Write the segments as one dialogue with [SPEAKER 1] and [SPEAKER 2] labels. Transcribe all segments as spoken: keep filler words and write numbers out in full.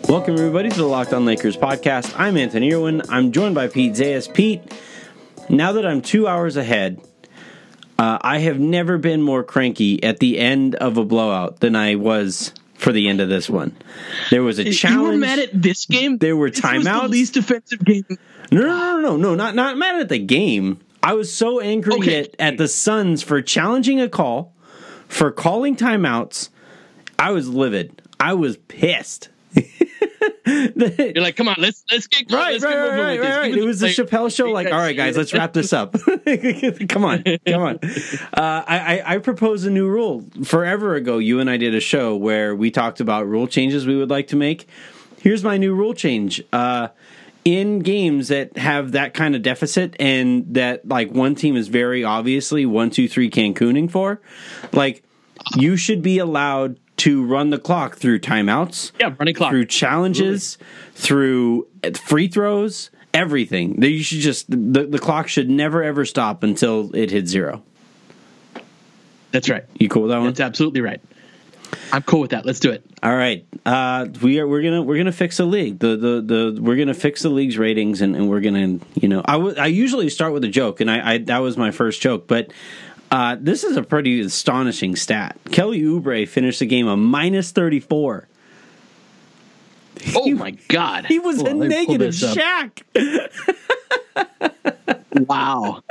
[SPEAKER 1] Welcome, everybody, to the Locked On Lakers podcast. I'm Anthony Irwin. I'm joined by Pete Zayas. Pete, now that I'm two hours ahead, uh, I have never been more cranky at the end of a blowout than I was for the end of this one. There was a challenge.
[SPEAKER 2] You were mad at this game?
[SPEAKER 1] There were
[SPEAKER 2] this
[SPEAKER 1] timeouts.
[SPEAKER 2] Was the least offensive game.
[SPEAKER 1] No, no, no, no, no, not, not mad at the game. I was so angry
[SPEAKER 2] okay.
[SPEAKER 1] at, at the Suns for challenging a call, for calling timeouts. I was livid. I was pissed.
[SPEAKER 2] You're like, come on, let's let's get going.
[SPEAKER 1] Right,
[SPEAKER 2] let's
[SPEAKER 1] right,
[SPEAKER 2] get
[SPEAKER 1] right, right, right, right. It was the Chappelle show. Like, all right, guys, let's wrap this up. Come on, come on. Uh, I, I I proposed a new rule forever ago. You and I did a show where we talked about rule changes we would like to make. Here's my new rule change. Uh, in games that have that kind of deficit and that like one team is very obviously one, two, three Cancooning for, like you should be allowed to run the clock through timeouts,
[SPEAKER 2] yeah, running clock,
[SPEAKER 1] through challenges, Absolutely. through free throws, everything. You should just the, the clock should never ever stop until it hits zero.
[SPEAKER 2] That's right.
[SPEAKER 1] You cool with that one?
[SPEAKER 2] That's absolutely right. I'm cool with that. Let's do it.
[SPEAKER 1] All right. Uh, we are we're gonna we're gonna fix the league. The the, the we're gonna fix the league's ratings, and, and we're gonna you know I, w- I usually start with a joke, and I, I that was my first joke, but. Uh, this is a pretty astonishing stat. Kelly Oubre finished the game a minus thirty-four.
[SPEAKER 2] Oh,
[SPEAKER 1] he,
[SPEAKER 2] my God.
[SPEAKER 1] He was
[SPEAKER 2] Hold
[SPEAKER 1] a
[SPEAKER 2] on,
[SPEAKER 1] negative Shaq.
[SPEAKER 2] Wow.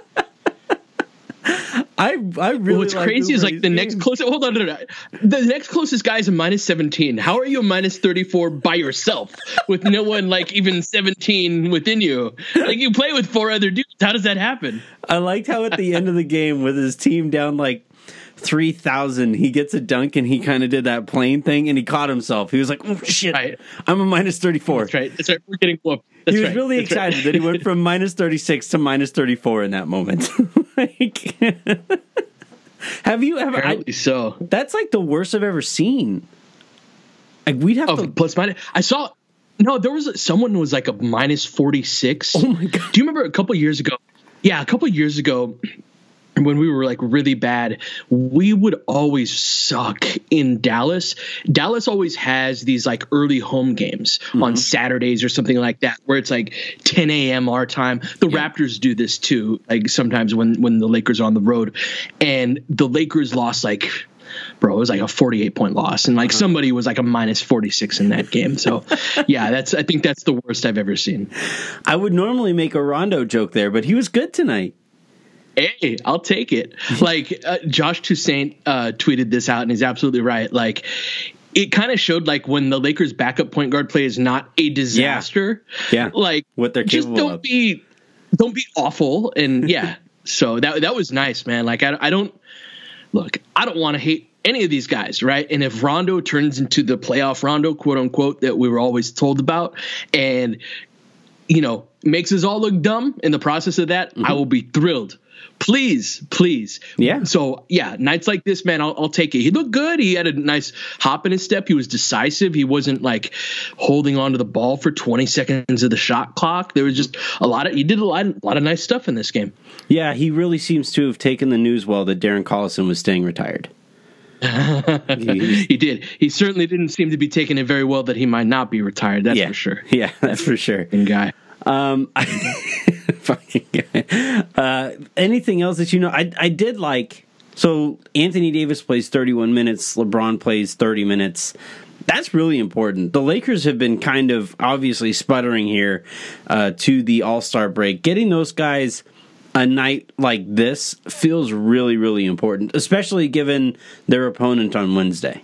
[SPEAKER 1] I I really
[SPEAKER 2] What's
[SPEAKER 1] like
[SPEAKER 2] crazy
[SPEAKER 1] Oubre's
[SPEAKER 2] is like the
[SPEAKER 1] game.
[SPEAKER 2] next closest. Hold on, no, no, no. The next closest guy is a minus seventeen. How are you a minus thirty-four by yourself with no one like even seventeen within you? Like you play with four other dudes. How does that happen?
[SPEAKER 1] I liked how at the end of the game with his team down like three thousand, he gets a dunk and he kind of did that plane thing and he caught himself. He was like, "Oh shit,
[SPEAKER 2] right.
[SPEAKER 1] I'm a minus thirty-four."
[SPEAKER 2] That's right. That's right. We're getting whooped. That's
[SPEAKER 1] he was
[SPEAKER 2] right.
[SPEAKER 1] really
[SPEAKER 2] That's
[SPEAKER 1] excited
[SPEAKER 2] right.
[SPEAKER 1] that he went from minus thirty-six to minus thirty-four in that moment. Like, have you ever?
[SPEAKER 2] Apparently
[SPEAKER 1] I,
[SPEAKER 2] so.
[SPEAKER 1] That's like the worst I've ever seen. Like we'd have
[SPEAKER 2] oh,
[SPEAKER 1] to
[SPEAKER 2] plus minus. I saw. No, there was someone who was like a minus forty-six.
[SPEAKER 1] Oh my God!
[SPEAKER 2] Do you remember a couple years ago? Yeah, a couple years ago. When we were like really bad, we would always suck in Dallas. Dallas always has these like early home games mm-hmm. on Saturdays or something like that, where it's like ten a.m. our time. The yeah. Raptors do this too, like sometimes when, when the Lakers are on the road. And the Lakers lost like, bro, it was like a forty-eight point loss. And like uh-huh. somebody was like a minus forty-six in that game. So yeah, that's I think that's the worst I've ever seen.
[SPEAKER 1] I would normally make a Rondo joke there, but he was good tonight.
[SPEAKER 2] Hey, I'll take it. Like uh, Josh Toussaint uh, tweeted this out, and he's absolutely right. Like it kind of showed like when the Lakers' backup point guard play is not a disaster.
[SPEAKER 1] Yeah, yeah.
[SPEAKER 2] Like
[SPEAKER 1] what they're
[SPEAKER 2] just
[SPEAKER 1] capable
[SPEAKER 2] don't
[SPEAKER 1] of.
[SPEAKER 2] be don't be awful. And yeah, so that that was nice, man. Like I I don't look. I don't want to hate any of these guys, right? And if Rondo turns into the playoff Rondo, quote unquote, that we were always told about, and you know makes us all look dumb in the process of that, mm-hmm. I will be thrilled. Please, please.
[SPEAKER 1] Yeah.
[SPEAKER 2] So, yeah, nights like this, man, I'll, I'll take it. He looked good. He had a nice hop in his step. He was decisive. He wasn't like holding on to the ball for twenty seconds of the shot clock. There was just a lot of he did a lot, a lot of nice stuff in this game.
[SPEAKER 1] Yeah, he really seems to have taken the news well that Darren Collison was staying retired.
[SPEAKER 2] He did. He certainly didn't seem to be taking it very well that he might not be retired. That's
[SPEAKER 1] yeah.
[SPEAKER 2] for sure.
[SPEAKER 1] Yeah, that's for sure.
[SPEAKER 2] Guy.
[SPEAKER 1] Um, I, fucking guy. Uh, anything else that you know? I I did like. So Anthony Davis plays thirty-one minutes. LeBron plays thirty minutes. That's really important. The Lakers have been kind of obviously sputtering here uh, to the All-Star break. Getting those guys a night like this feels really, really important, especially given their opponent on Wednesday.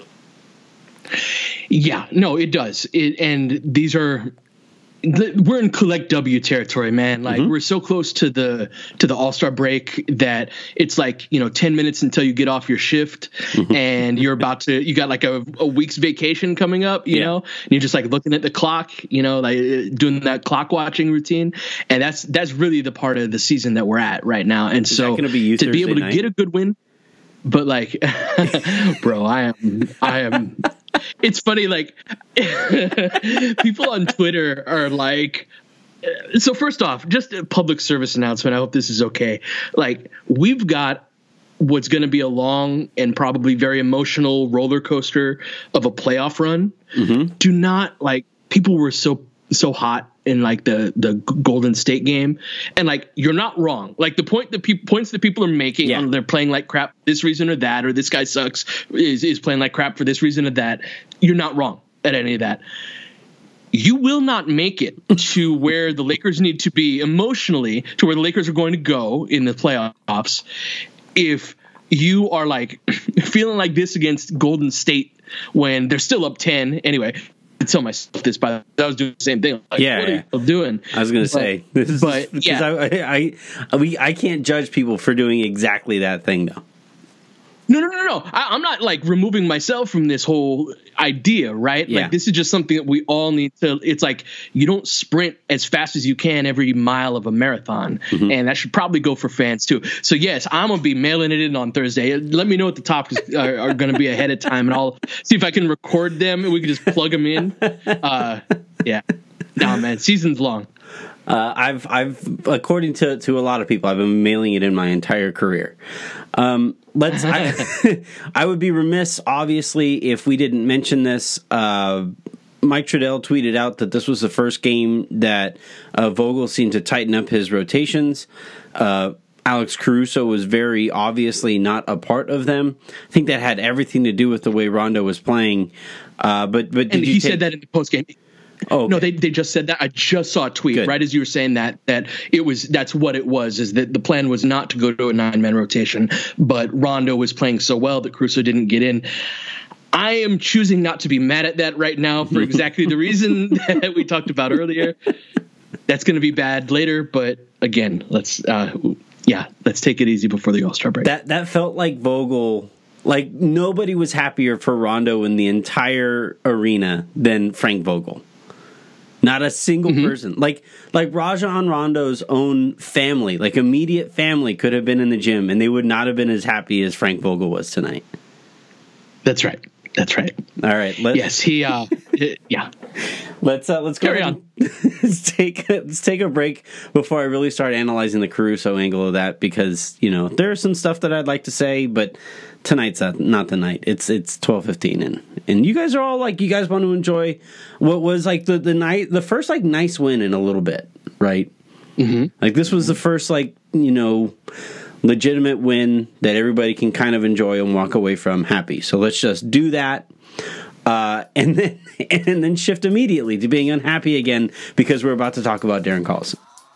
[SPEAKER 2] Yeah, no, it does. It, and these are we're in collect W territory, man. Like mm-hmm. we're so close to the to the All-Star break that it's like, you know, ten minutes until you get off your shift mm-hmm. and you're about to you got like a, a week's vacation coming up, you yeah. know, and you're just like looking at the clock, you know, like doing that clock watching routine. And that's that's really the part of the season that we're at right now. And
[SPEAKER 1] Is
[SPEAKER 2] so
[SPEAKER 1] that be you
[SPEAKER 2] to
[SPEAKER 1] Thursday
[SPEAKER 2] be able to
[SPEAKER 1] night?
[SPEAKER 2] get a good win. But like, bro, I am I am. It's funny, like people on Twitter are like, so first off, just a public service announcement. I hope this is okay. Like we've got what's going to be a long and probably very emotional roller coaster of a playoff run. Mm-hmm. Do not like people were so so hot in like the the Golden State game, and like you're not wrong. Like the point that people points that people are making, yeah. on they're playing like crap for this reason or that, or this guy sucks is is playing like crap for this reason or that. You're not wrong at any of that. You will not make it to where the Lakers need to be emotionally, to where the Lakers are going to go in the playoffs, if you are like feeling like this against Golden State when they're still up ten. Anyway, I tell myself this, but I was doing the same thing. Like,
[SPEAKER 1] yeah,
[SPEAKER 2] what are you doing?
[SPEAKER 1] I was going to say, this is,
[SPEAKER 2] but yeah,
[SPEAKER 1] I, I, we, I can't judge people for doing exactly that thing, though.
[SPEAKER 2] No, no, no, no. I, I'm not like removing myself from this whole idea, right?
[SPEAKER 1] Yeah.
[SPEAKER 2] Like this is just something that we all need to. It's like you don't sprint as fast as you can every mile of a marathon, mm-hmm. and that should probably go for fans too. So yes, I'm gonna be mailing it in on Thursday. Let me know what the topics are, are going to be ahead of time, and I'll see if I can record them and we can just plug them in. Uh, yeah, no man, season's long.
[SPEAKER 1] Uh, I've, I've, according to, to a lot of people, I've been mailing it in my entire career. Um, let's, I, I would be remiss, obviously, if we didn't mention this. Uh, Mike Trudell tweeted out that this was the first game that uh, Vogel seemed to tighten up his rotations. Uh, Alex Caruso was very obviously not a part of them. I think that had everything to do with the way Rondo was playing. Uh, but, but did
[SPEAKER 2] and
[SPEAKER 1] you
[SPEAKER 2] he
[SPEAKER 1] take-
[SPEAKER 2] said that in the postgame.
[SPEAKER 1] Oh, okay.
[SPEAKER 2] No, they they just said that. I just saw a tweet Good. right as you were saying that that it was that's what it was is that the plan was not to go to a nine man rotation, but Rondo was playing so well that Caruso didn't get in. I am choosing not to be mad at that right now for exactly the reason that we talked about earlier. That's going to be bad later, but again, let's uh, yeah, let's take it easy before the All-Star break.
[SPEAKER 1] That that felt like Vogel. Like nobody was happier for Rondo in the entire arena than Frank Vogel. Not a single mm-hmm. person. Like like Rajon Rondo's own family, like immediate family, could have been in the gym, and they would not have been as happy as Frank Vogel was tonight.
[SPEAKER 2] That's right. That's right.
[SPEAKER 1] All right. Let's,
[SPEAKER 2] yes, he. Uh, yeah.
[SPEAKER 1] Let's uh, let's go
[SPEAKER 2] Carry
[SPEAKER 1] on. let's take let's take a break before I really start analyzing the Caruso angle of that, because you know there's some stuff that I'd like to say, but tonight's not the night. It's it's twelve fifteen, and and you guys are all like, you guys want to enjoy what was like the the night the first like nice win in a little bit, right?
[SPEAKER 2] Mm-hmm.
[SPEAKER 1] Like this was the first like you know legitimate win that everybody can kind of enjoy and walk away from happy. So let's just do that. Uh, and then and then shift immediately to being unhappy again because we're about to talk about Darren Collison.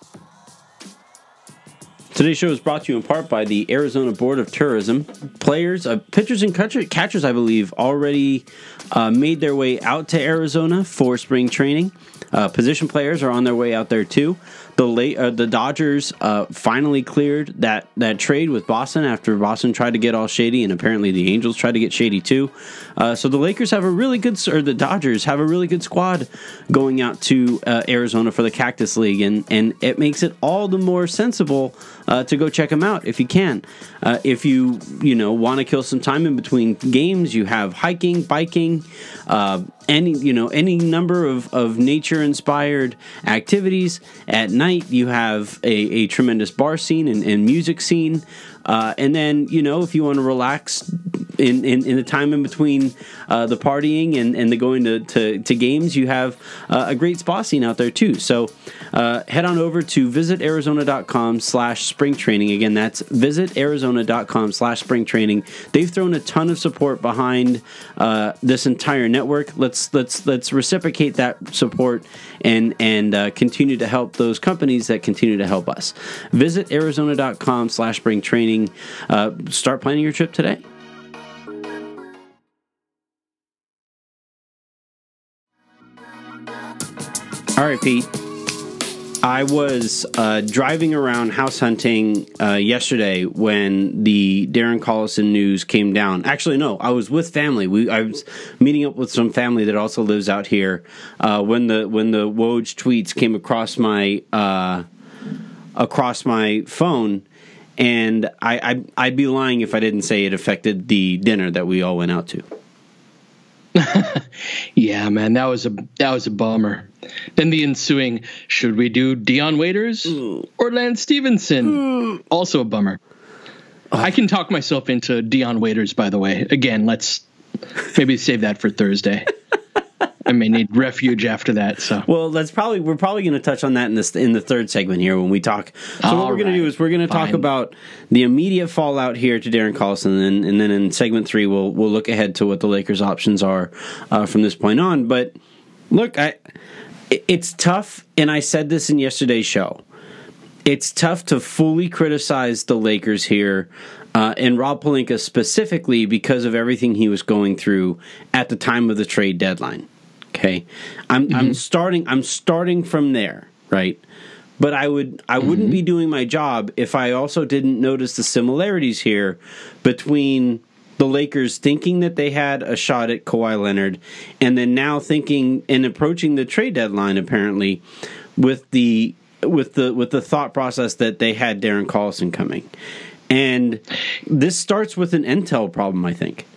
[SPEAKER 1] Today's show is brought to you in part by the Arizona Board of Tourism. Players, uh, pitchers, and catchers, I believe, already uh, made their way out to Arizona for spring training. Uh, position players are on their way out there too. The late, uh, the Dodgers uh, finally cleared that, that trade with Boston after Boston tried to get all shady, and apparently the Angels tried to get shady too. Uh, so the Lakers have a really good, or the Dodgers have a really good squad going out to uh, Arizona for the Cactus League, and, and it makes it all the more sensible uh, to go check them out if you can. Uh, if you you know want to kill some time in between games, you have hiking, biking, uh, any you know any number of, of nature inspired activities. At night you have a, a tremendous bar scene and, and music scene. Uh, and then, you know, if you want to relax in, in, in the time in between uh, the partying and, and the going to, to, to games, you have uh, a great spa scene out there, too. So uh, head on over to visitarizona.com slash spring training. Again, that's visitarizona.com slash spring training. They've thrown a ton of support behind uh, this entire network. Let's let's let's reciprocate that support and, and uh, continue to help those companies that continue to help us. Visitarizona.com slash spring training. Uh, start planning your trip today. All right, Pete. I was uh, driving around house hunting uh, yesterday when the Darren Collison news came down. Actually, no, I was with family. We I was meeting up with some family that also lives out here uh, when the when the Woj tweets came across my uh, across my phone. And I, I, I'd be lying if I didn't say it affected the dinner that we all went out to.
[SPEAKER 2] Yeah, man, that was a that was a bummer. Then the ensuing, should we do Dion Waiters or Lance Stevenson? Also a bummer. Oh. I can talk myself into Dion Waiters, by the way. Again, let's maybe save that for Thursday. I may need refuge after that. So
[SPEAKER 1] well, that's probably we're probably going to touch on that in this in the third segment here when we talk. So All what we're going right. to do is we're going to talk about the immediate fallout here to Darren Collison, and, and then in segment three we'll we'll look ahead to what the Lakers' options are uh, from this point on. But look, I it's tough, and I said this in yesterday's show. It's tough to fully criticize the Lakers here, uh, and Rob Pelinka specifically because of everything he was going through at the time of the trade deadline. Okay, I'm mm-hmm. I'm starting I'm starting from there, right? But I would I mm-hmm. wouldn't be doing my job if I also didn't notice the similarities here between the Lakers thinking that they had a shot at Kawhi Leonard, and then now thinking and approaching the trade deadline apparently with the with the with the thought process that they had Darren Collison coming. And this starts with an intel problem, I think.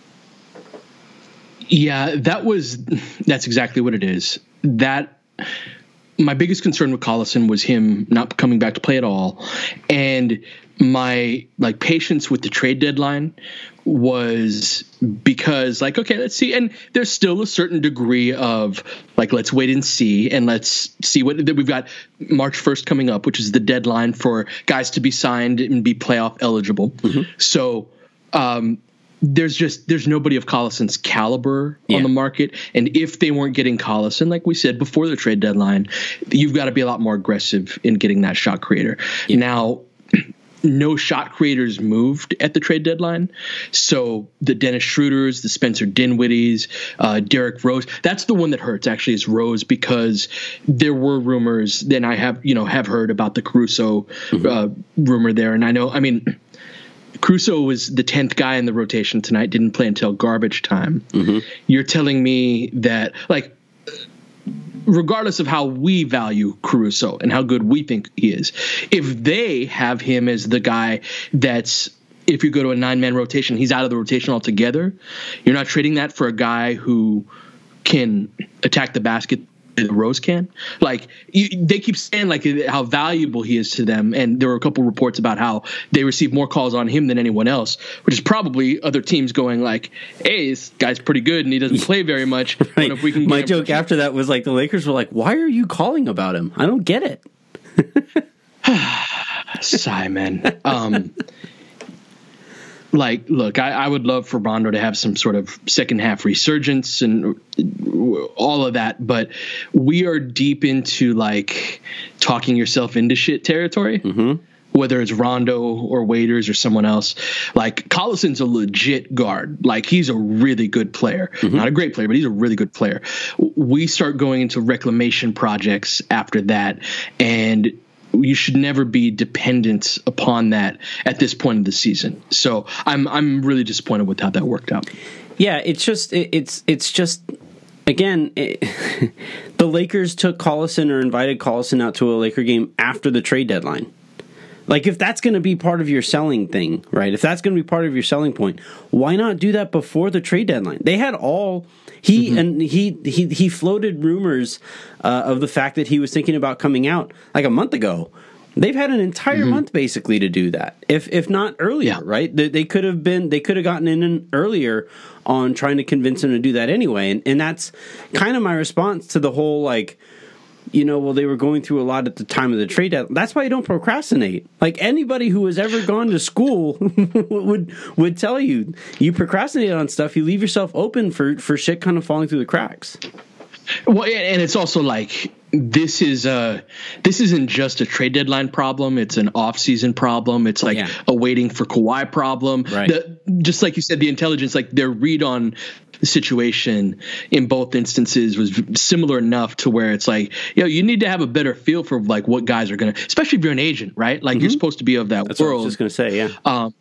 [SPEAKER 2] Yeah, that was that's exactly what it is. That my biggest concern with Collison was him not coming back to play at all, and my like patience with the trade deadline was because like okay, let's see, and there's still a certain degree of like let's wait and see, and let's see what we've got. March first coming up, which is the deadline for guys to be signed and be playoff eligible. Mm-hmm. So. Um, There's just there's nobody of Collison's caliber yeah. on the market, and if they weren't getting Collison, like we said before the trade deadline, you've got to be a lot more aggressive in getting that shot creator. Yeah. Now, no shot creators moved at the trade deadline, so the Dennis Schroeders, the Spencer Dinwiddies, uh, Derrick Rose. That's the one that hurts actually is Rose because there were rumors. Then I have you know have heard about the Caruso mm-hmm. uh, rumor there, and I know I mean. Caruso was the tenth guy in the rotation tonight, didn't play until garbage time. Mm-hmm. You're telling me that, like, regardless of how we value Caruso and how good we think he is, if they have him as the guy that's, if you go to a nine-man rotation, he's out of the rotation altogether, you're not trading that for a guy who can attack the basket Rose can. Like you, they keep saying like how valuable he is to them, and there were a couple reports about how they receive more calls on him than anyone else, which is probably other teams going like, "Hey, this guy's pretty good and he doesn't play very much."
[SPEAKER 1] Right. If we can My joke after that was like the Lakers were like, "Why are you calling about him? I don't get it."
[SPEAKER 2] Simon. Um, Like, look, I, I would love for Rondo to have some sort of second half resurgence and all of that, but we are deep into like talking yourself into shit territory. Mm-hmm. Whether it's Rondo or Waiters or someone else. Like Collison's a legit guard. Like he's a really good player. Mm-hmm. Not a great player, but he's a really good player. We start going into reclamation projects after that, and you should never be dependent upon that at this point of the season. So I'm I'm really disappointed with how that worked out.
[SPEAKER 1] Yeah, it's just it, it's it's just again it, the Lakers took Collison or invited Collison out to a Laker game after the trade deadline. Like if that's going to be part of your selling thing, right? If that's going to be part of your selling point, why not do that before the trade deadline? They had all he mm-hmm. and he he he floated rumors uh, of the fact that he was thinking about coming out like a month ago. They've had an entire mm-hmm. month basically to do that, if if not earlier, yeah. right? They, they could have been they could have gotten in earlier on trying to convince him to do that anyway, and and that's kind of my response to the whole like. You know, well, they were going through a lot at the time of the trade deadline. That's why you don't procrastinate. Like anybody who has ever gone to school would would tell you, you procrastinate on stuff. You leave yourself open for, for shit kind of falling through the cracks.
[SPEAKER 2] Well, and it's also like this is a this isn't just a trade deadline problem. It's an off-season problem. It's like yeah. a waiting for Kawhi problem.
[SPEAKER 1] Right.
[SPEAKER 2] The, just like you said, the intelligence, like their read on the situation in both instances was similar enough to where it's like, you know, you need to have a better feel for like what guys are going to, especially if you're an agent, right? Like mm-hmm. you're supposed to be of that
[SPEAKER 1] That's
[SPEAKER 2] world.
[SPEAKER 1] What I was just going to say, yeah.
[SPEAKER 2] Um,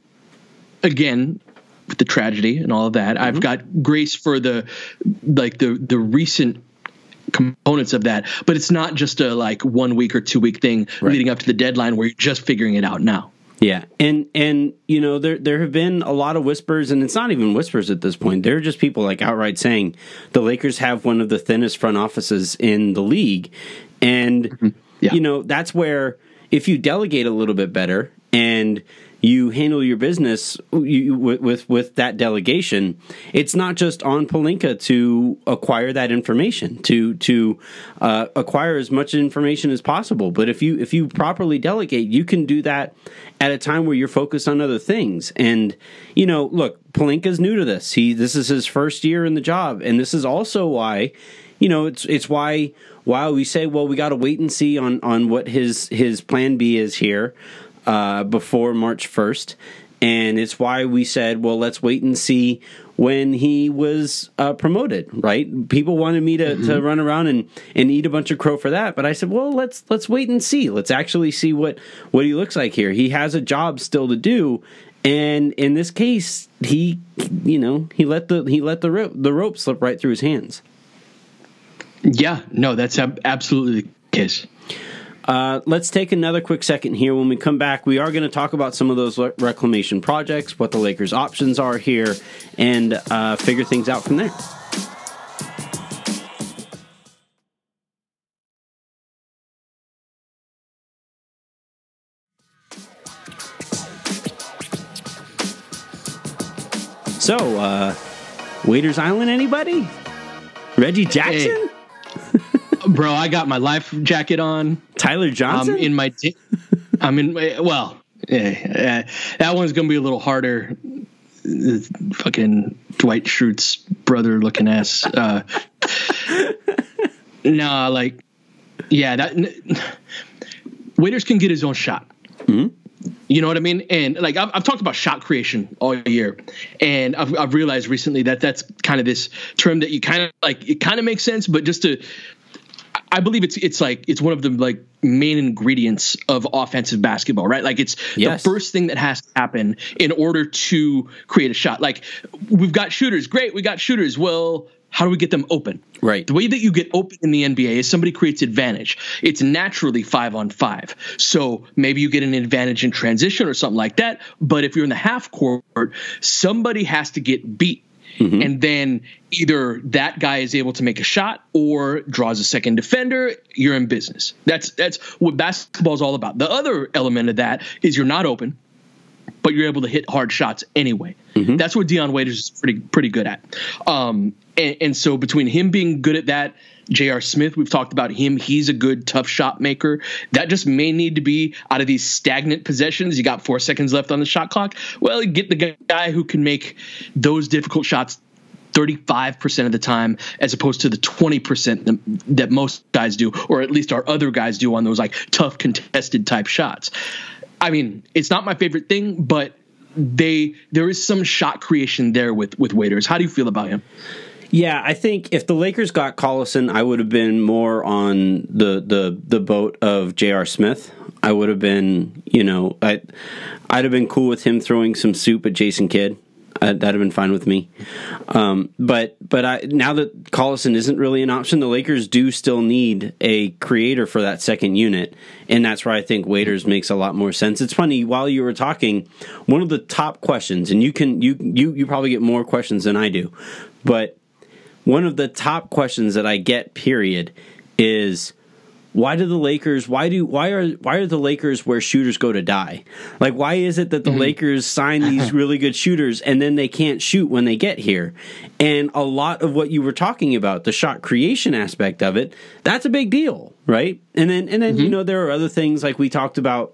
[SPEAKER 2] again, with the tragedy and all of that, mm-hmm. I've got grace for the like the the recent components of that, but it's not just a like one week or two week thing right. leading up to the deadline where you're just figuring it out now.
[SPEAKER 1] Yeah, and and you know there there have been a lot of whispers, and it's not even whispers at this point. They're just people like outright saying the Lakers have one of the thinnest front offices in the league, and mm-hmm. yeah. you know that's where if you delegate a little bit better and you handle your business you, with, with with that delegation, it's not just on Pelinka to acquire that information, to to uh, acquire as much information as possible. But if you if you properly delegate, you can do that at a time where you're focused on other things. And you know, look, Pelinka's new to this. He this is his first year in the job, and this is also why, you know, it's it's why why we say, well, we got to wait and see on on what his his plan B is here. Uh, before March first, and it's why we said, well, let's wait and see when he was uh, promoted, right? People wanted me to, mm-hmm. to run around and, and eat a bunch of crow for that, but I said, well, let's let's wait and see. Let's actually see what, what he looks like here. He has a job still to do, and in this case, he you know he let the he let the rope the rope slip right through his hands.
[SPEAKER 2] Yeah, no, that's ab- absolutely the case.
[SPEAKER 1] Uh, let's take another quick second here. When we come back, we are going to talk about some of those le- reclamation projects, what the Lakers' options are here, and uh, figure things out from there. So, uh, Waiters Island, anybody? Reggie Jackson?
[SPEAKER 2] Hey. Bro, I got my life jacket on.
[SPEAKER 1] Tyler Johnson?
[SPEAKER 2] I'm in my. T- I'm in. My, well, yeah, uh, that one's gonna be a little harder. Uh, fucking Dwight Schrute's brother looking ass. Uh, nah, like, yeah, that. N- Waiters can get his own shot. Mm-hmm. You know what I mean? And like I've, I've talked about shot creation all year, and I've, I've realized recently that that's kind of this term that you kind of like. It kind of makes sense, but just to. I believe it's it's like it's one of the like main ingredients of offensive basketball, right? Like it's yes. the first thing that has to happen in order to create a shot. Like we've got shooters, great, we got shooters. Well, how do we get them open?
[SPEAKER 1] Right.
[SPEAKER 2] The way that you get open in the N B A is somebody creates advantage. It's naturally five on five. So maybe you get an advantage in transition or something like that. But if you're in the half court, somebody has to get beat. Mm-hmm. And then either that guy is able to make a shot or draws a second defender, you're in business. That's that's what basketball is all about. The other element of that is you're not open, but you're able to hit hard shots anyway. Mm-hmm. That's what Dion Waiters is pretty pretty good at. Um, and, and so between him being good at that, J R. Smith, we've talked about him. He's a good, tough shot maker. That just may need to be out of these stagnant possessions. You got four seconds left on the shot clock. Well, you get the guy who can make those difficult shots thirty-five percent of the time as opposed to the twenty percent that, that most guys do, or at least our other guys do on those like tough contested type shots. I mean, it's not my favorite thing, but they there is some shot creation there with, with Waiters. How do you feel about him?
[SPEAKER 1] Yeah, I think if the Lakers got Collison, I would have been more on the the, the boat of J R. Smith. I would have been, you know, I, I'd have been cool with him throwing some soup at Jason Kidd. Uh, that'd have been fine with me. Um, but but I, now that Collison isn't really an option, the Lakers do still need a creator for that second unit, and that's where I think Waiters makes a lot more sense. It's funny, while you were talking, one of the top questions, and you can you you you probably get more questions than I do, but one of the top questions that I get, period, is why do the Lakers why do why are why are the Lakers where shooters go to die? Like, why is it that the mm-hmm. Lakers sign these really good shooters and then they can't shoot when they get here? And a lot of what you were talking about, the shot creation aspect of it, that's a big deal, right? And then and then mm-hmm. you know, there are other things like we talked about,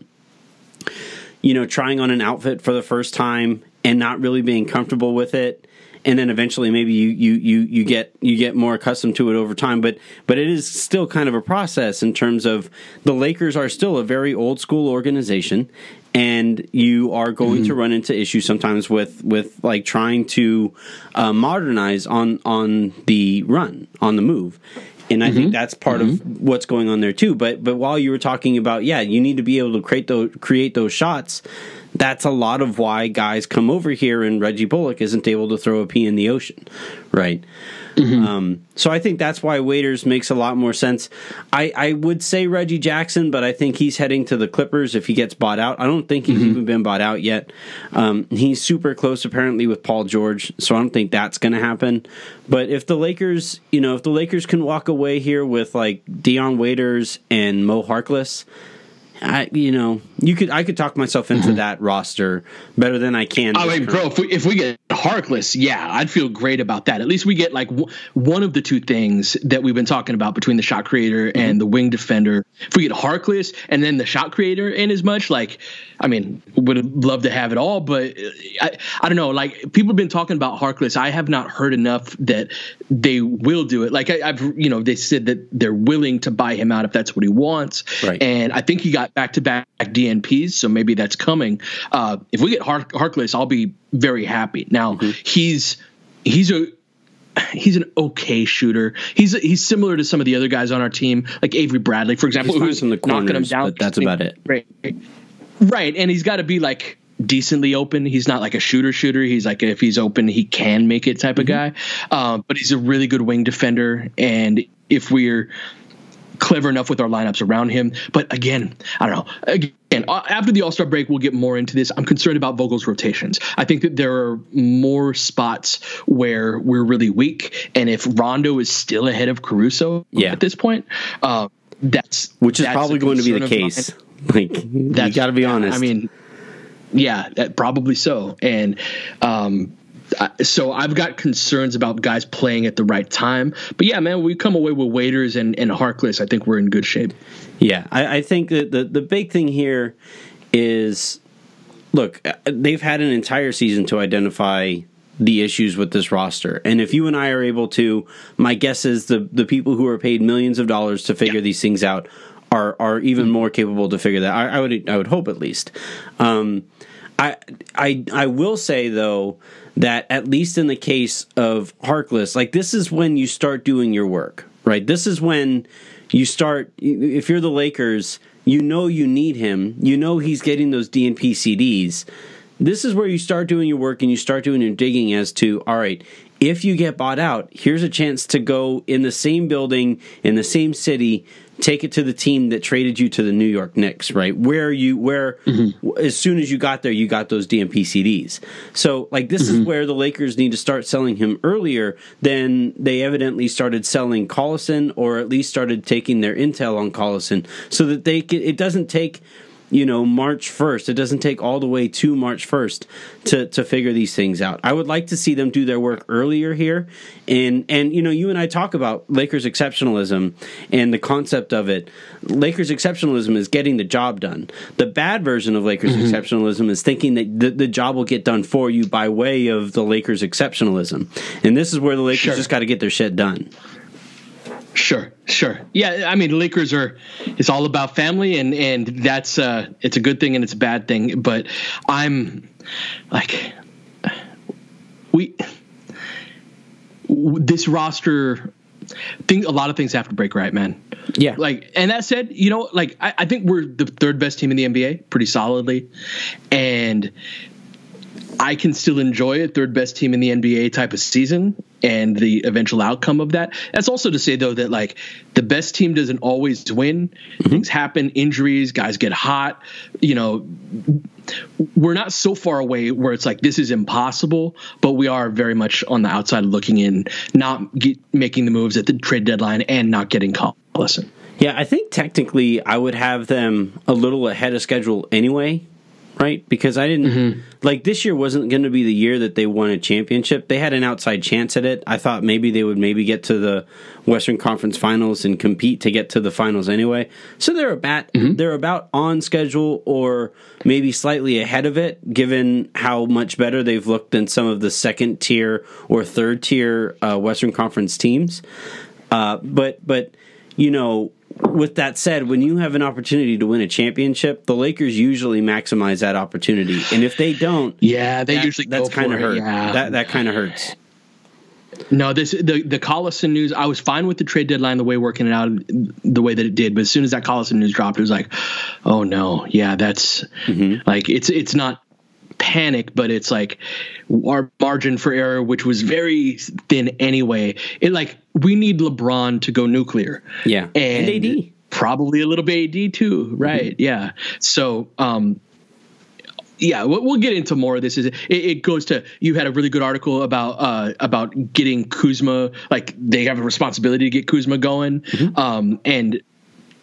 [SPEAKER 1] you know, trying on an outfit for the first time and not really being comfortable with it. And then eventually maybe you, you, you, you get you get more accustomed to it over time. But but it is still kind of a process in terms of the Lakers are still a very old school organization. And you are going mm-hmm. to run into issues sometimes with, with like trying to uh, modernize on on the run, on the move. And I mm-hmm. think that's part mm-hmm. of what's going on there too. But but while you were talking about, yeah, you need to be able to create those create those shots. That's a lot of why guys come over here and Reggie Bullock isn't able to throw a pea in the ocean, right? Mm-hmm. Um, so I think that's why Waiters makes a lot more sense. I, I would say Reggie Jackson, but I think he's heading to the Clippers if he gets bought out. I don't think he's mm-hmm. even been bought out yet. Um, he's super close apparently with Paul George, so I don't think that's going to happen. But if the Lakers, you know, if the Lakers can walk away here with like Dion Waiters and Mo Harkless, I, you know, you could I could talk myself into mm-hmm. that roster better than I can.
[SPEAKER 2] I mean, bro, if we, if we get Harkless, yeah, I'd feel great about that. At least we get like w- one of the two things that we've been talking about between the shot creator mm-hmm. and the wing defender. If we get Harkless and then the shot creator in as much, like, I mean, would love to have it all, but I, I don't know. Like, people have been talking about Harkless. I have not heard enough that they will do it. Like, I, I've, you know, they said that they're willing to buy him out if that's what he wants.
[SPEAKER 1] Right.
[SPEAKER 2] And I think he got back-to-back D N Ps, so maybe that's coming. Uh, if we get Hark- Harkless, I'll be very happy. Now, mm-hmm. he's he's a he's an okay shooter. He's he's similar to some of the other guys on our team, like Avery Bradley, for example, who's
[SPEAKER 1] in the corners, knocking him down. But that's about it.
[SPEAKER 2] Right, right, and he's got to be like decently open. He's not like a shooter shooter. He's like, if he's open, he can make it type mm-hmm. of guy. Um, but he's a really good wing defender, and if we're clever enough with our lineups around him. But again, I don't know. Again, after the All-Star break, we'll get more into this. I'm concerned about Vogel's rotations. I think that there are more spots where we're really weak. And if Rondo is still ahead of Caruso
[SPEAKER 1] yeah.
[SPEAKER 2] at this point, uh, that's
[SPEAKER 1] which is
[SPEAKER 2] that's
[SPEAKER 1] probably going to be the case. Like, that's, you got to be honest.
[SPEAKER 2] I mean, yeah, that, probably so. And um, so I've got concerns about guys playing at the right time. But yeah, man, we come away with Waiters and, and Harkless. I think we're in good shape.
[SPEAKER 1] Yeah, I, I think that the, the big thing here is, look, they've had an entire season to identify the issues with this roster. And if you and I are able to, my guess is the, the people who are paid millions of dollars to figure yeah. these things out are are even more capable to figure that. I, I would I would hope at least. Um, I I I will say though that at least in the case of Harkless, like this is when you start doing your work, right? This is when you start. If you're the Lakers, you know you need him. You know he's getting those D N P C Ds. This is where you start doing your work and you start doing your digging as to, all right, if you get bought out, here's a chance to go in the same building, in the same city, take it to the team that traded you to the New York Knicks, right? Where you, where mm-hmm. as soon as you got there, you got those D M P C Ds. So, like, this mm-hmm. is where the Lakers need to start selling him earlier than they evidently started selling Collison, or at least started taking their intel on Collison, so that they can, it doesn't take, you know, March first. It doesn't take all the way to March first to, to figure these things out. I would like to see them do their work earlier here. And, and, you know, you and I talk about Lakers exceptionalism and the concept of it. Lakers exceptionalism is getting the job done. The bad version of Lakers mm-hmm. exceptionalism is thinking that the, the job will get done for you by way of the Lakers exceptionalism. And this is where the Lakers sure. just got to get their shit done.
[SPEAKER 2] Sure, sure. Yeah, I mean, Lakers are, it's all about family, and, and that's, uh, it's a good thing and it's a bad thing. But I'm like, we, this roster, think a lot of things have to break right, man.
[SPEAKER 1] Yeah.
[SPEAKER 2] Like, and that said, you know, like, I, I think we're the third best team in the N B A pretty solidly. And I can still enjoy a third best team in the N B A type of season and the eventual outcome of that. That's also to say, though, that like the best team doesn't always win. Mm-hmm. Things happen, injuries, guys get hot. You know, we're not so far away where it's like this is impossible, but we are very much on the outside looking in, not get, making the moves at the trade deadline and not getting Collison.
[SPEAKER 1] Yeah, I think technically I would have them a little ahead of schedule anyway. Right? Because I didn't, mm-hmm. like, this year wasn't going to be the year that they won a championship. They had an outside chance at it. I thought maybe they would maybe get to the Western Conference Finals and compete to get to the finals anyway. So they're about, mm-hmm. they're about on schedule or maybe slightly ahead of it, given how much better they've looked than some of the second tier or third tier uh, Western Conference teams. Uh, but, but, you know, with that said, when you have an opportunity to win a championship, the Lakers usually maximize that opportunity, and if they don't,
[SPEAKER 2] yeah, they
[SPEAKER 1] that,
[SPEAKER 2] usually
[SPEAKER 1] that's kind of hurt.
[SPEAKER 2] Yeah.
[SPEAKER 1] That that kind of hurts.
[SPEAKER 2] No, this the the Collison news. I was fine with the trade deadline, the way working it out, the way that it did. But as soon as that Collison news dropped, it was like, oh no, yeah, that's mm-hmm. like it's it's not panic, but it's like our margin for error, which was very thin anyway. It like we need LeBron to go nuclear.
[SPEAKER 1] Yeah,
[SPEAKER 2] and,
[SPEAKER 1] and A D.
[SPEAKER 2] Probably a little bit A D too, right? Mm-hmm. Yeah. So, um, yeah, we'll, we'll get into more of this. It, it goes to, you had a really good article about uh, about getting Kuzma, like they have a responsibility to get Kuzma going, mm-hmm. um, and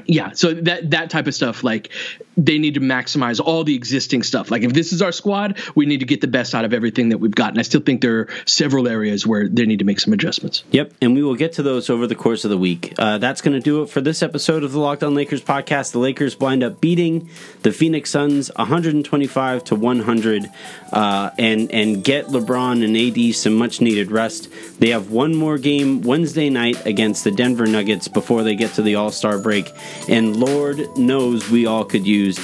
[SPEAKER 2] Yeah, so that that type of stuff, like they need to maximize all the existing stuff. Like if this is our squad, we need to get the best out of everything that we've got. And I still think there are several areas where they need to make some adjustments.
[SPEAKER 1] Yep, and we will get to those over the course of the week. Uh, that's going to do it for this episode of the Locked On Lakers podcast. The Lakers wind up beating the Phoenix Suns one twenty-five to one hundred uh, and, and get LeBron and A D some much-needed rest. They have one more game Wednesday night against the Denver Nuggets before they get to the All-Star break. And Lord knows we all could use